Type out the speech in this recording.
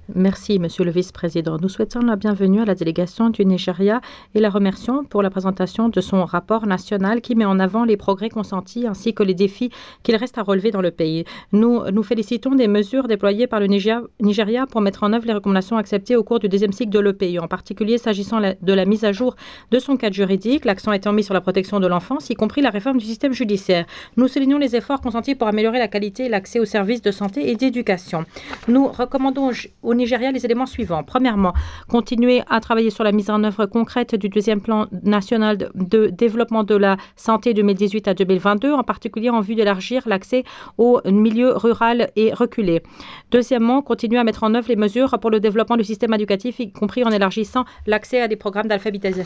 Merci, Monsieur le Vice-président. Nous souhaitons la bienvenue à la délégation du Nigeria et la remercions pour la présentation de son rapport national qui met en avant les progrès consentis ainsi que les défis qu'il reste à relever dans le pays. Nous nous félicitons des mesures déployées par le Nigeria pour mettre en œuvre les recommandations acceptées au cours du deuxième cycle de l'EPI, en particulier s'agissant de la mise à jour de son cadre juridique, l'accent étant mis sur la protection de l'enfance, y compris la réforme du système judiciaire. Nous soulignons les efforts consentis pour améliorer la qualité et l'accès aux services de santé et d'éducation. Nous recommandons au Nigeria les éléments suivants. Premièrement, continuer à travailler sur la mise en œuvre concrète du deuxième plan national de développement de la santé 2018 à 2022, en particulier en vue d'élargir l'accès au milieu rural et reculé. Deuxièmement, continuer à mettre en œuvre les mesures pour le développement du système éducatif, y compris en élargissant l'accès à des programmes d'alphabétisation